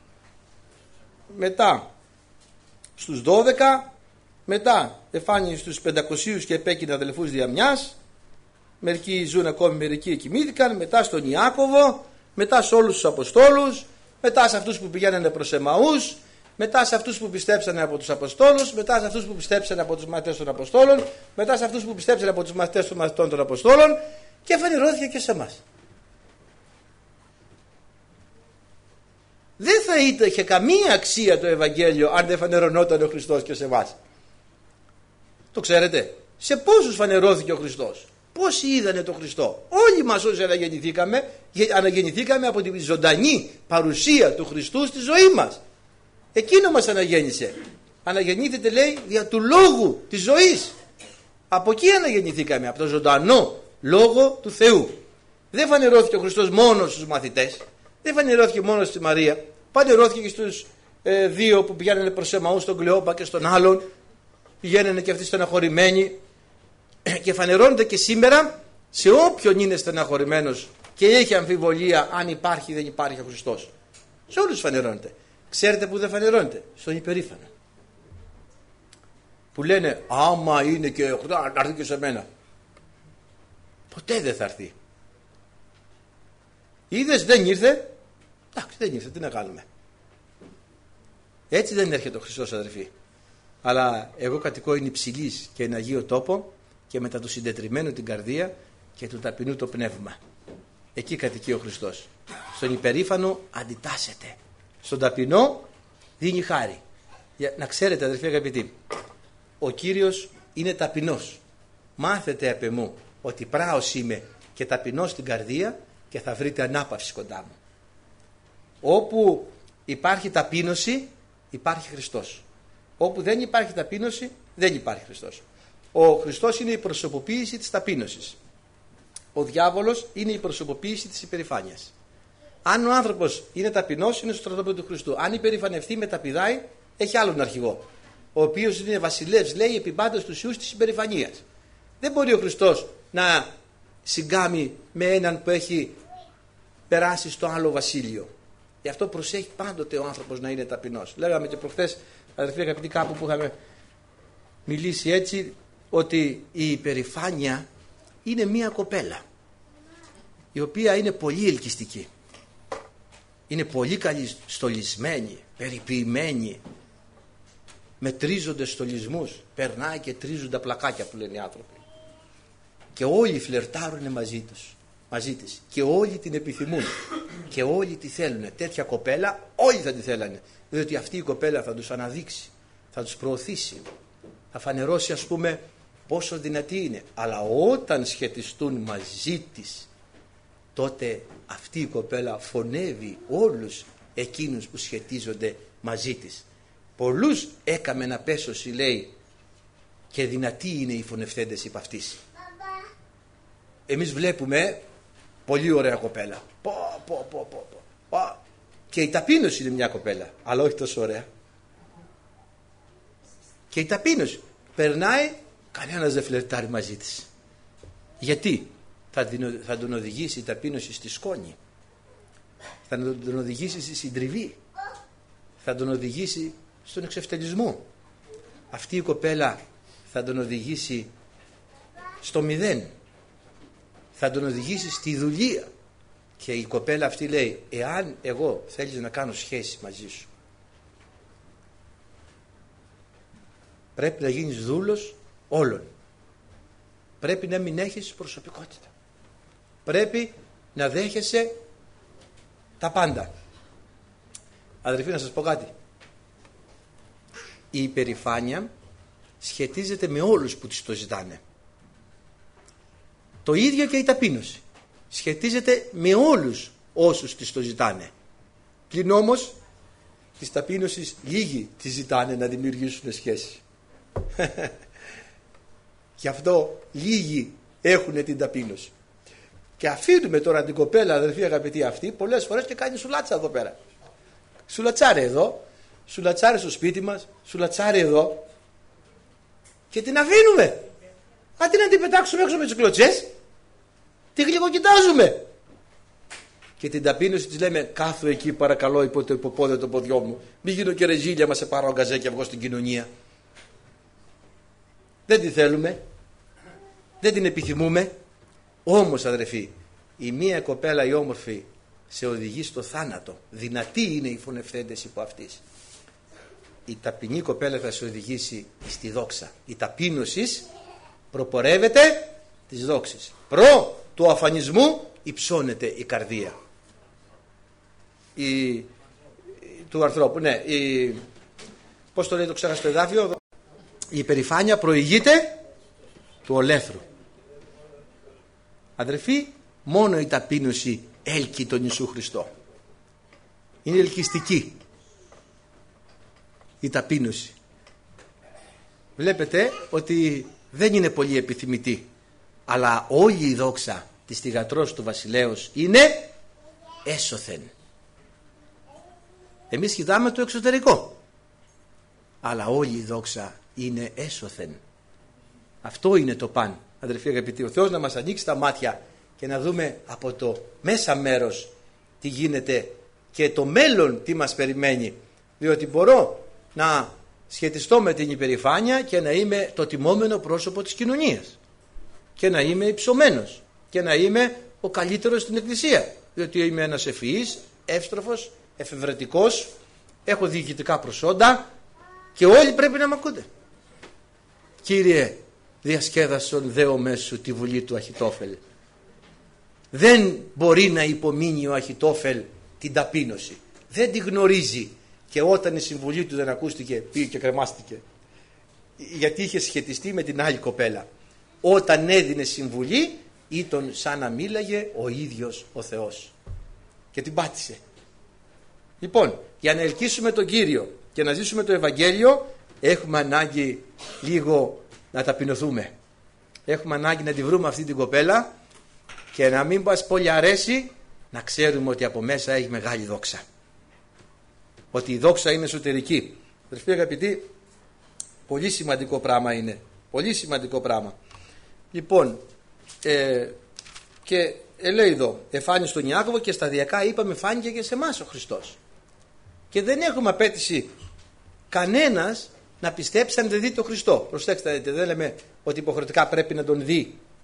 μετά στους δώδεκα, μετά εφάνηκε στους πεντακοσίους και επέκεινε αδελφούς δια μιας, μερικοί ζουν ακόμη, μερικοί κοιμήθηκαν, μετά στον Ιάκωβο, μετά σε όλους τους Αποστόλους, μετά σε αυτούς που πηγαίνανε προς Εμαούς, μετά σε αυτούς που πιστέψανε από τους Αποστόλους, μετά σε αυτούς που πιστέψανε από τους μαθητές των Αποστόλων, μετά σε αυτούς που πιστέψανε από τους μαθητές των μαθητών των Αποστόλων και φανερώθηκε και σε εμάς. Δεν θα είχε καμία αξία το Ευαγγέλιο αν δεν φανερωνόταν ο Χριστός και σε εμάς. Το ξέρετε? Σε πόσους φανερώθηκε ο Χριστός? Πόσοι είδανε τον Χριστό? Όλοι μας όσοι αναγεννηθήκαμε, αναγεννηθήκαμε από τη ζωντανή παρουσία του Χριστού στη ζωή μας. Εκείνο μας αναγέννησε. Αναγεννήθητε, λέει, δια του λόγου της ζωής. Από εκεί αναγεννηθήκαμε, από το ζωντανό λόγο του Θεού. Δεν φανερώθηκε ο Χριστός μόνο στους μαθητές, δεν φανερώθηκε μόνο στη Μαρία, φανερώθηκε και στους ε, δύο που πηγαίνανε προς Εμαού, στον Κλεόπα και στον άλλον. Πηγαίνανε και αυτοί στεναχωρημένοι. Και φανερώνεται και σήμερα σε όποιον είναι στεναχωρημένος και έχει αμφιβολία αν υπάρχει ή δεν υπάρχει ο Χριστός. Σε όλους φανερώνεται. Ξέρετε που δεν φανερώνεται? Στον υπερήφανο. Που λένε άμα είναι και να έρθει και σε μένα. Ποτέ δεν θα έρθει. Είδες, δεν ήρθε. Εντάξει, δεν ήρθε, τι να κάνουμε. Έτσι δεν έρχεται ο Χριστός, αδερφοί. Αλλά εγώ κατοικώ είναι υψηλής και εν Αγίο τόπο και μετά του συντετριμένου την καρδία και του ταπεινού το πνεύμα. Εκεί κατοικεί ο Χριστός. Στον υπερήφανο αντιτάσσεται. Στον ταπεινό δίνει χάρη. Για να ξέρετε, αδερφοί αγαπητοί, ο Κύριος είναι ταπεινός. Μάθετε απ' εμού ότι πράος είμαι και ταπεινός στην καρδία και θα βρείτε ανάπαυση κοντά μου. Όπου υπάρχει ταπείνωση υπάρχει Χριστός. Όπου δεν υπάρχει ταπείνωση δεν υπάρχει Χριστός. Ο Χριστός είναι η προσωποποίηση της ταπείνωσης. Ο διάβολος είναι η προσωποποίηση της υπερηφάνειας. Αν ο άνθρωπος είναι ταπεινός, είναι στο στρατόπεδο του Χριστού. Αν υπερηφανευτεί, μεταπηδάει, έχει άλλον αρχηγό. Ο οποίος είναι βασιλεύς, λέει, επί πάντας τους ιούς της υπερηφανίας. Δεν μπορεί ο Χριστός να συγκάμει με έναν που έχει περάσει στο άλλο βασίλειο. Γι' αυτό προσέχει πάντοτε ο άνθρωπος να είναι ταπεινός. Λέγαμε και προχθές, αδερφοί αγαπητοί, κάπου που είχαμε μιλήσει έτσι, ότι η υπερηφάνεια είναι μία κοπέλα η οποία είναι πολύ ελκυστική. Είναι πολύ καλή στολισμένη, περιποιημένη, με τρίζοντες στολισμούς. Περνάει και τρίζουν τα πλακάκια που λένε οι άνθρωποι. Και όλοι φλερτάρουν μαζί τους, μαζί της. Και όλοι την επιθυμούν. Και όλοι τη θέλουν. Τέτοια κοπέλα όλοι θα τη θέλανε. Διότι αυτή η κοπέλα θα τους αναδείξει, θα τους προωθήσει, θα φανερώσει, ας πούμε, πόσο δυνατή είναι. Αλλά όταν σχετιστούν μαζί της, τότε αυτή η κοπέλα φωνεύει όλους εκείνους που σχετίζονται μαζί της. Πολλούς έκαμε να πέσωση, λέει, και δυνατοί είναι οι φωνευθέντες υπ' αυτής. Εμείς βλέπουμε πολύ ωραία κοπέλα. Πω, πω, πω, πω, πω. Και η ταπείνωση είναι μια κοπέλα, αλλά όχι τόσο ωραία. Και η ταπείνωση περνάει, κανένας δεν φλερτάρει μαζί της. Γιατί? Θα, την, θα τον οδηγήσει η ταπείνωση στη σκόνη, θα τον οδηγήσει στη συντριβή, θα τον οδηγήσει στον εξευτελισμό. Αυτή η κοπέλα θα τον οδηγήσει στο μηδέν, θα τον οδηγήσει στη δουλεία. Και η κοπέλα αυτή λέει, εάν εγώ θέλεις να κάνω σχέση μαζί σου, πρέπει να γίνεις δούλος όλων. Πρέπει να μην έχεις προσωπικότητα. Πρέπει να δέχεσαι τα πάντα. Αδερφοί, να σας πω κάτι. Η υπερηφάνεια σχετίζεται με όλους που της το ζητάνε. Το ίδιο και η ταπείνωση σχετίζεται με όλους όσους της το ζητάνε. Πλην όμως της ταπείνωσης λίγοι της ζητάνε να δημιουργήσουν σχέση. Γι' αυτό λίγοι έχουν την ταπείνωση. Και αφήνουμε τώρα την κοπέλα, αδερφοί αγαπητοί, αυτή πολλές φορές και κάνει σουλάτσα εδώ πέρα. Σουλατσάρε εδώ, σουλατσάρε στο σπίτι μας, σουλατσάρε εδώ, και την αφήνουμε. Αντί να την πετάξουμε έξω με τις κλωτσές, τη γλυκοκοιτάζουμε. Και την ταπείνωση της λέμε, κάθω εκεί παρακαλώ υπό το υποπόδιο το ποδιό μου, μη γίνω και ρεζίλια, μα σε πάρω γκαζέ και βγω στην κοινωνία. Δεν τη θέλουμε, δεν την επιθυμούμε. Όμως, αδερφοί, η μία κοπέλα η όμορφη σε οδηγεί στο θάνατο. Δυνατοί είναι οι φωνευθέντες υπό αυτής. Η ταπεινή κοπέλα θα σε οδηγήσει στη δόξα. Η ταπείνωση προπορεύεται της δόξης. Προ του αφανισμού υψώνεται η καρδία. Η, του ανθρώπου, ναι, η, πώς το λέει, το ξέχασα το εδάφιο, η υπερηφάνεια προηγείται του ολέθρου. Αδερφοί, μόνο η ταπείνωση έλκει τον Ιησού Χριστό. Είναι ελκυστική η ταπείνωση. Βλέπετε ότι δεν είναι πολύ επιθυμητή, αλλά όλη η δόξα της θυγατρός του βασιλέως είναι έσωθεν. Εμείς κοιτάμε το εξωτερικό, αλλά όλη η δόξα είναι έσωθεν. Αυτό είναι το παν. Αδερφοί αγαπητοί, ο Θεός να μας ανοίξει τα μάτια και να δούμε από το μέσα μέρος τι γίνεται και το μέλλον τι μας περιμένει. Διότι μπορώ να σχετιστώ με την υπερηφάνεια και να είμαι το τιμόμενο πρόσωπο της κοινωνίας και να είμαι υψωμένος και να είμαι ο καλύτερος στην εκκλησία, διότι είμαι ένας ευφυής, εύστροφος, εφευρετικός, έχω διοικητικά προσόντα και όλοι πρέπει να μ' ακούτε. Κύριε, διασκέδασον δέο μέσου τη βουλή του Αχιτόφελ. Δεν μπορεί να υπομείνει ο Αχιτόφελ την ταπείνωση. Δεν τη γνωρίζει, και όταν η συμβουλή του δεν ακούστηκε πήγε και κρεμάστηκε. Γιατί είχε σχετιστεί με την άλλη κοπέλα. Όταν έδινε συμβουλή ήταν σαν να μίλαγε ο ίδιος ο Θεός. Και την πάτησε. Λοιπόν, για να ελκύσουμε τον Κύριο και να ζήσουμε το Ευαγγέλιο έχουμε ανάγκη λίγο να ταπεινωθούμε. Έχουμε ανάγκη να τη βρούμε αυτή την κοπέλα και να μην μας πολύ αρέσει, να ξέρουμε ότι από μέσα έχει μεγάλη δόξα. Ότι η δόξα είναι εσωτερική. Αδερφοί αγαπητοί, πολύ σημαντικό πράγμα είναι. Πολύ σημαντικό πράγμα. Λοιπόν, ε, και ε, λέει εδώ, εφάνει στον Ιάκωβο και σταδιακά είπαμε φάνηκε και σε εμάς ο Χριστός. Και δεν έχουμε απέτηση κανένας να πιστέψει αν δεν δει τον Χριστό. Προσέξτε, δεν λέμε ότι υποχρεωτικά πρέπει να τον δει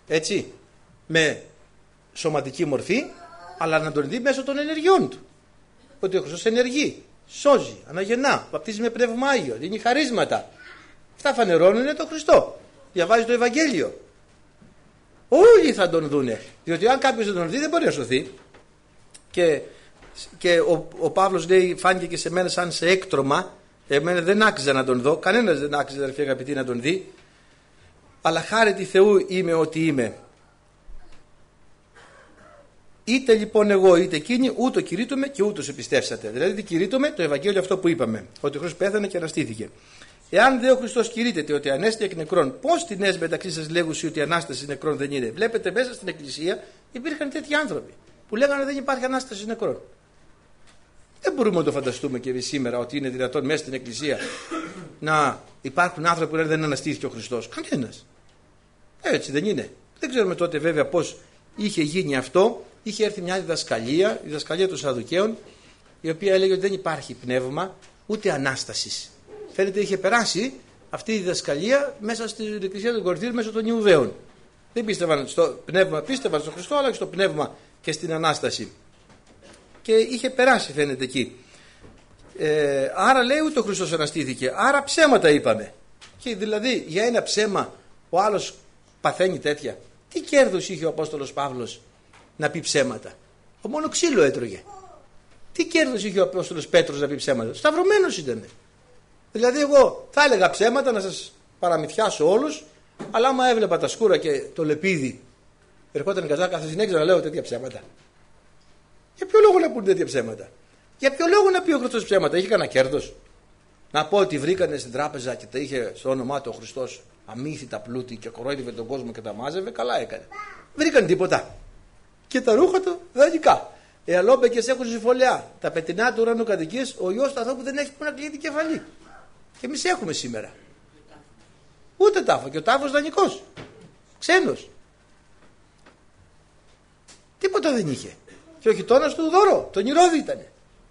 έτσι, με σωματική μορφή, αλλά να τον δει μέσω των ενεργειών του. Ότι ο Χριστός ενεργεί, σώζει, αναγεννά, βαπτίζει με πνεύμα Άγιο, δίνει χαρίσματα. Αυτά φανερώνουν τον Χριστό. Διαβάζει το Ευαγγέλιο. Όλοι θα τον δούνε. Διότι αν κάποιος δεν τον δει δεν μπορεί να σωθεί. Και, και ο, ο Παύλος λέει, φάνηκε και σε μένα σαν σε έκτρωμα. Εμένα δεν άξιζα να τον δω. Κανένας δεν άξιζε, αδερφοί αγαπητοί, να τον δει. Αλλά χάρη τη Θεού είμαι ό,τι είμαι. Είτε λοιπόν εγώ είτε εκείνοι, ούτω κηρύττουμε και ούτως επιστεύσατε. Δηλαδή τι κηρύττουμε? Το Ευαγγέλιο αυτό που είπαμε. Ότι ο Χριστός πέθανε και αναστήθηκε. Εάν δε ο Χριστός κηρύττεται ότι ανέστη εκ νεκρών, πώς την έσαι μεταξύ σας λέγουσι ότι η ανάσταση νεκρών δεν είναι? Βλέπετε, μέσα στην Εκκλησία υπήρχαν τέτοιοι άνθρωποι που λέγανε δεν υπάρχει ανάσταση νεκρών. Δεν μπορούμε να το φανταστούμε και εμείς σήμερα ότι είναι δυνατόν μέσα στην Εκκλησία να υπάρχουν άνθρωποι που λένε δεν αναστήθηκε ο Χριστός. Κανένας. Έτσι δεν είναι. Δεν ξέρουμε τότε βέβαια πώς είχε γίνει αυτό. Είχε έρθει μια διδασκαλία, η διδασκαλία των Σαδουκαίων, η οποία έλεγε ότι δεν υπάρχει πνεύμα ούτε ανάστασης. Φαίνεται είχε περάσει αυτή η διδασκαλία μέσα στην Εκκλησία των Κορινθίων μέσω των Ιουδαίων. Δεν πίστευαν στο πνεύμα, πίστευαν στον Χριστό, αλλά και στο πνεύμα και στην ανάσταση. Και είχε περάσει, φαίνεται εκεί. Ε, άρα λέει ούτε ο Χριστός αναστήθηκε. Άρα ψέματα είπαμε. Και δηλαδή για ένα ψέμα ο άλλος παθαίνει τέτοια. Τι κέρδος είχε ο Απόστολος Παύλος να πει ψέματα? Ο μόνο ξύλο έτρωγε. Τι κέρδος είχε ο Απόστολος Πέτρος να πει ψέματα? Σταυρωμένος ήταν. Δηλαδή εγώ θα έλεγα ψέματα να σας παραμυθιάσω όλους, αλλά άμα έβλεπα τα σκούρα και το λεπίδι ερχόταν κατά κάθε συνέχεια να λέω τέτοια ψέματα. Για ποιο λόγο να πούν τέτοια ψέματα? Για ποιο λόγο να πει ο Χριστός ψέματα? Είχε κανένα κέρδος? Να πω ότι βρήκανε στην τράπεζα και τα είχε στο όνομά του ο Χριστός αμύθιτα πλούτη και κορόιδευε τον κόσμο και τα μάζευε, καλά έκανε. Βρήκαν τίποτα. Και τα ρούχα του δανεικά. Οι αλόμπεκες έχουν συμφωλιά. Τα πετεινά του ουρανού κατοικίες, ο ιός του ανθρώπου δεν έχει που να κλείνει την κεφαλή. Και εμείς έχουμε σήμερα. Ούτε τάφο. Και ο τάφος δανεικός. Ξένος. Τίποτα δεν είχε. Και ο γειτόνας του δώρο. Τον Ηρώδη ήτανε.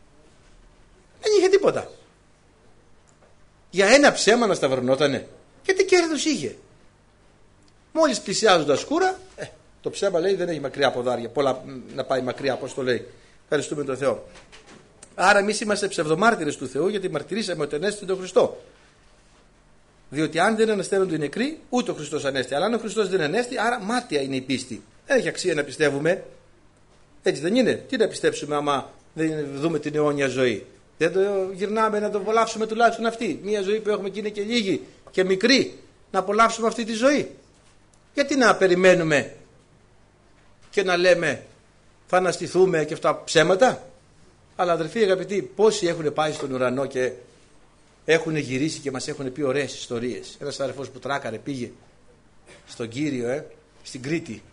Δεν είχε τίποτα. Για ένα ψέμα να σταυρωνότανε. Και τι κέρδος είχε? Μόλις πλησιάζουν τα σκούρα, ε, το ψέμα λέει δεν έχει μακριά ποδάρια. Πολλά να πάει μακριά, όπως το λέει. Ευχαριστούμε τον Θεό. Άρα εμείς είμαστε ψευδομάρτυρες του Θεού, γιατί μαρτυρήσαμε ότι ανέστη τον Χριστό. Διότι αν δεν ανασταίνονται οι νεκροί, ούτε ο Χριστός ανέστη. Αλλά αν ο Χριστός δεν ανέστη, άρα μάτια είναι η πίστη. Δεν έχει αξία να πιστεύουμε. Έτσι δεν είναι? Τι να πιστέψουμε άμα δεν δούμε την αιώνια ζωή? Δεν το γυρνάμε να το απολαύσουμε τουλάχιστον αυτή. Μια ζωή που έχουμε και είναι και λίγη και μικρή. Να απολαύσουμε αυτή τη ζωή. Γιατί να περιμένουμε και να λέμε θα αναστηθούμε και αυτά ψέματα? Αλλά αδελφοί αγαπητοί, πόσοι έχουν πάει στον ουρανό και έχουν γυρίσει και μας έχουν πει ωραίες ιστορίες. Ένας αδερφός που τράκαρε πήγε στον Κύριο, ε, στην Κρήτη.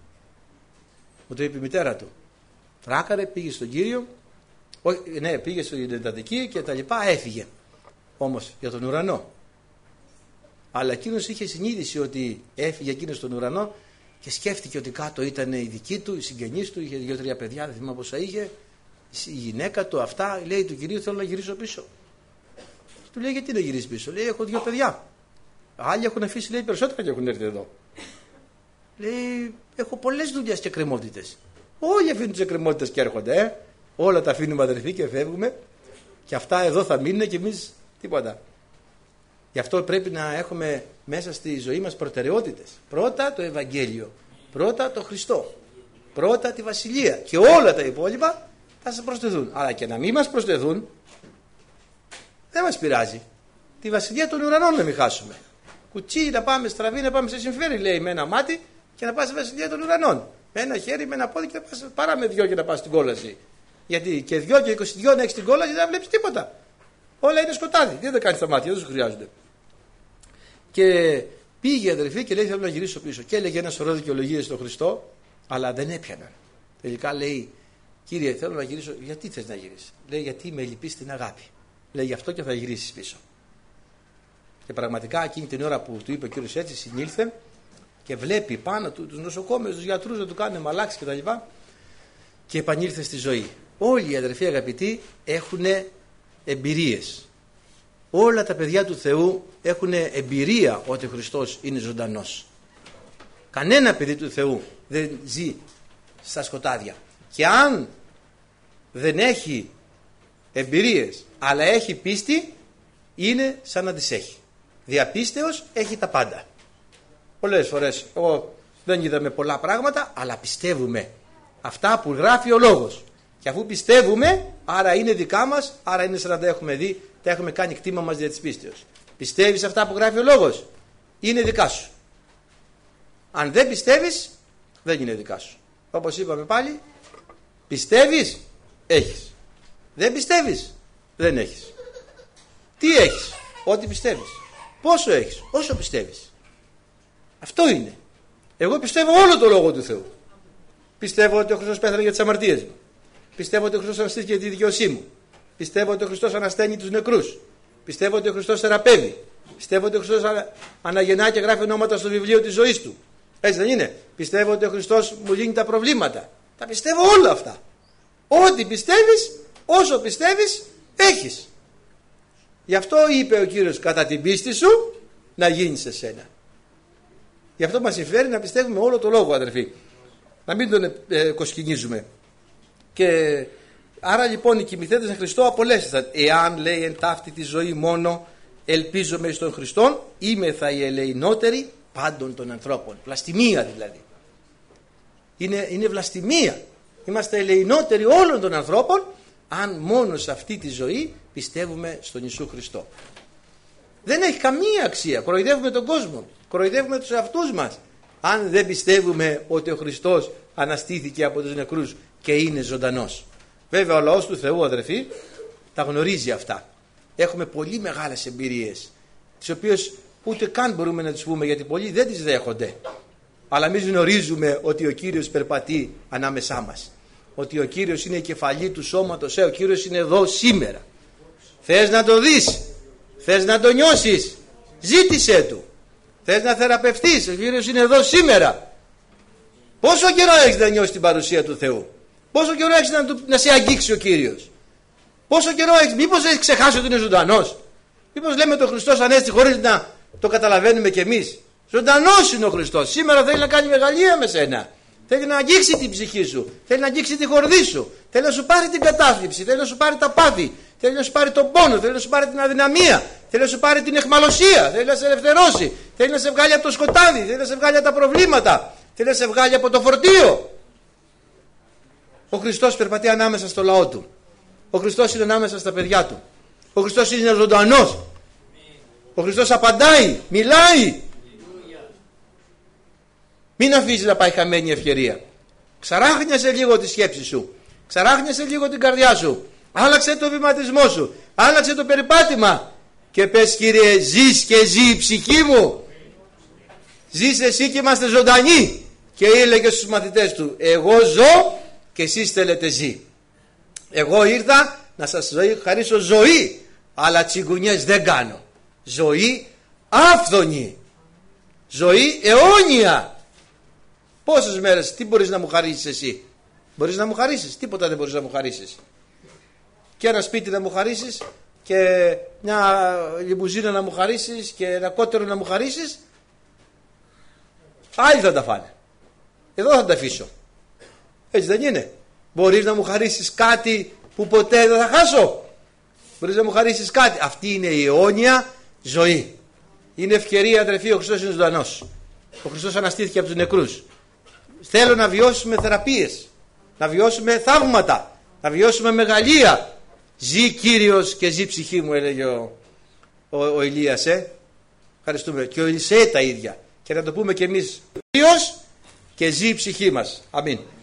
Μου το είπε η μητέρα του. Τράκαρε, πήγε στον Κύριο, όχι, ναι, πήγε στην εντατική και τα λοιπά, έφυγε. Όμως για τον ουρανό. Αλλά εκείνος είχε συνείδηση ότι έφυγε εκείνος στον ουρανό και σκέφτηκε ότι κάτω ήταν οι δικοί του, οι συγγενείς του, είχε δύο-τρία παιδιά, δεν θυμάμαι πόσα είχε, η γυναίκα του, αυτά. Λέει του Κυρίου θέλω να γυρίσω πίσω. Του λέει γιατί να γυρίσει πίσω? Λέει έχω δύο παιδιά. Άλλοι έχουν αφήσει, λέει, περισσότερα και έχουν έρθει εδώ. Λέει έχω πολλές δουλειές και εκκρεμότητες. Όλοι αφήνουν τις εκκρεμότητες και έρχονται. Ε. Όλα τα αφήνουμε αδερφοί και φεύγουμε. Και αυτά εδώ θα μείνουν και εμείς τίποτα. Γι' αυτό πρέπει να έχουμε μέσα στη ζωή μας προτεραιότητες. Πρώτα το Ευαγγέλιο. Πρώτα το Χριστό. Πρώτα τη Βασιλεία. Και όλα τα υπόλοιπα θα σας προσθεθούν. Αλλά και να μην μας προσθεθούν, δεν μας πειράζει. Τη Βασιλεία των ουρανών να μην χάσουμε. Κουτσί να πάμε, στραβή να πάμε, σε συμφέρει λέει με ένα μάτι και να πας στη Βασιλεία των ουρανών. Με ένα χέρι, με ένα πόδι και να πας, παρά με δυο και να πας στην κόλαση. Γιατί και δυο και είκοσι δυο να έχεις την κόλαση δεν βλέπεις τίποτα. Όλα είναι σκοτάδι. Τι δεν κάνεις τα μάτια, δεν σου χρειάζονται. Και πήγε αδερφή και λέει θέλω να γυρίσω πίσω. Και έλεγε ένα σωρό δικαιολογίες στον Χριστό, αλλά δεν έπιαναν. Τελικά λέει Κύριε θέλω να γυρίσω. Γιατί θες να γυρίσεις? Λέει γιατί με λυπείς στην αγάπη. Λέει γι' αυτό και θα γυρίσεις πίσω. Και πραγματικά εκείνη την ώρα που του είπε ο Κύριος έτσι, συνήλθε και βλέπει πάνω του τους νοσοκόμες, τους γιατρούς να του κάνουν μαλάξει κτλ. Και, και επανήλθε στη ζωή. Όλοι οι αδερφοί αγαπητοί έχουν εμπειρίες. Όλα τα παιδιά του Θεού έχουν εμπειρία ότι ο Χριστός είναι ζωντανός. Κανένα παιδί του Θεού δεν ζει στα σκοτάδια. Και αν δεν έχει εμπειρίες αλλά έχει πίστη, είναι σαν να τις έχει. Διαπίστεως έχει τα πάντα. Πολλές φορές εγώ δεν είδαμε πολλά πράγματα, αλλά πιστεύουμε αυτά που γράφει ο λόγος. Και αφού πιστεύουμε, άρα είναι δικά μας, άρα είναι σαν να τα έχουμε δει, τα έχουμε κάνει κτήμα μας δια της πίστεως. Πιστεύεις αυτά που γράφει ο λόγος, είναι δικά σου. Αν δεν πιστεύεις, δεν είναι δικά σου. Όπως είπαμε πάλι, πιστεύεις, έχεις. Δεν πιστεύεις, δεν έχεις. Τι έχεις? Ό,τι πιστεύεις. Πόσο έχεις? Όσο πιστεύεις. Αυτό είναι. Εγώ πιστεύω όλο το λόγο του Θεού. Πιστεύω ότι ο Χριστός πέθανε για τις αμαρτίες μου. Πιστεύω ότι ο Χριστός αναστήθηκε για τη δικαιοσύνη μου. Πιστεύω ότι ο Χριστός ανασταίνει τους νεκρούς. Πιστεύω ότι ο Χριστός θεραπεύει. Πιστεύω ότι ο Χριστός αναγεννά και γράφει ονόματα στο βιβλίο της ζωής του. Έτσι δεν είναι? Πιστεύω ότι ο Χριστός μου λύνει τα προβλήματα. Τα πιστεύω όλα αυτά. Ό,τι πιστεύεις, όσο πιστεύεις, έχεις. Γι' αυτό είπε ο Κύριος, κατά την πίστη σου να γίνει σε σένα. Γι' αυτό μας συμφέρει να πιστεύουμε όλο το λόγο, αδερφοί. Να μην τον ε, κοσκινίζουμε. Και άρα λοιπόν οι κοιμηθέντες εν Χριστώ απολέσθησαν. Εάν, λέει, εν ταύτη τη ζωή μόνο ελπίζομαι στον Χριστόν, είμαι θα οι ελεηνότεροι πάντων των ανθρώπων. Βλαστημία δηλαδή. Είναι, είναι βλαστημία. Είμαστε ελεηνότεροι όλων των ανθρώπων, αν μόνο σε αυτή τη ζωή πιστεύουμε στον Ιησού Χριστό. Δεν έχει καμία αξία. Κοροϊδεύουμε τον κόσμο. Κοροϊδεύουμε τους εαυτούς μας. Αν δεν πιστεύουμε ότι ο Χριστός αναστήθηκε από τους νεκρούς και είναι ζωντανός. Βέβαια ο λαός του Θεού, αδερφοί, τα γνωρίζει αυτά. Έχουμε πολύ μεγάλες εμπειρίες, τις οποίες ούτε καν μπορούμε να τις πούμε, γιατί πολλοί δεν τις δέχονται. Αλλά εμείς γνωρίζουμε ότι ο Κύριος περπατεί ανάμεσά μας. Ότι ο Κύριος είναι η κεφαλή του σώματος. Ε, ο Κύριος είναι εδώ σήμερα. Θες να το δεις? Θες να το νιώσεις? Ζήτησέ του. Θες να θεραπευτείς? Ο Κύριος είναι εδώ σήμερα. Πόσο καιρό έχεις να νιώσεις την παρουσία του Θεού? Πόσο καιρό έχεις να, να σε αγγίξει ο Κύριος? Πόσο καιρό έχεις? Μήπως έχεις ξεχάσει ότι είναι ζωντανός? Μήπως λέμε το Χριστός Ανέστη χωρίς να το καταλαβαίνουμε κι εμείς? Ζωντανός είναι ο Χριστός. Σήμερα θέλει να κάνει μεγαλεία με σένα. Θέλει να αγγίξει την ψυχή σου. Θέλει να αγγίξει τη χορδή σου. Θέλει να σου πάρει την κατάθλιψη. Θέλει να σου πάρει τα πάθη. Θέλει να σου πάρει τον πόνο. Θέλει να σου πάρει την αδυναμία. Θέλει να σου πάρει την αιχμαλωσία. Θέλει να σε ελευθερώσει. Θέλει να σε βγάλει από το σκοτάδι. Θέλει να σε βγάλει από τα προβλήματα. Θέλει να σε βγάλει από το φορτίο. Ο Χριστός περπατεί ανάμεσα στο λαό του. Ο Χριστός είναι ανάμεσα στα παιδιά του. Ο Χριστός είναι ζωντανός. Ο Χριστός απαντάει, μιλάει. Μην αφήσεις να πάει χαμένη η ευκαιρία. Ξαράχνιασε λίγο τη σκέψη σου. Ξαράχνιασε λίγο την καρδιά σου. Άλλαξε το βηματισμό σου. Άλλαξε το περπάτημα. Και πες, Κύριε, ζεις και ζει η ψυχή μου. Ζεις εσύ και είμαστε ζωντανοί. Και έλεγε στους μαθητές του, εγώ ζω και εσείς θέλετε ζει. Εγώ ήρθα να σας χαρίσω ζωή, αλλά τσιγκουνιές δεν κάνω. Ζωή άφθονη. Ζωή αιώνια. Πόσες μέρες, τι μπορείς να μου χαρίσεις εσύ? Μπορείς να μου χαρίσεις? Τίποτα δεν μπορείς να μου χαρίσεις. Και ένα σπίτι να μου χαρίσεις, και μια λιμουζίνα να μου χαρίσεις, και ένα κότερο να μου χαρίσεις. Άλλοι θα τα φάνε. Εδώ θα τα αφήσω. Έτσι δεν είναι? Μπορείς να μου χαρίσεις κάτι που ποτέ δεν θα χάσω? Μπορείς να μου χαρίσεις κάτι? Αυτή είναι η αιώνια ζωή. Είναι ευκαιρία, αδερφοί, ο Χριστός είναι ζωντανός. Ο Χριστός αναστήθηκε από τους νεκρούς. Θέλω να βιώσουμε θεραπείες, να βιώσουμε θαύματα, να βιώσουμε μεγαλεία. Ζει Κύριος και ζει ψυχή μου, έλεγε ο, ο, ο Ηλίας. Ε. Ευχαριστούμε. Και ο Ελισέ τα ίδια. Και να το πούμε και εμείς, Κύριος και ζει η ψυχή μας. Αμήν.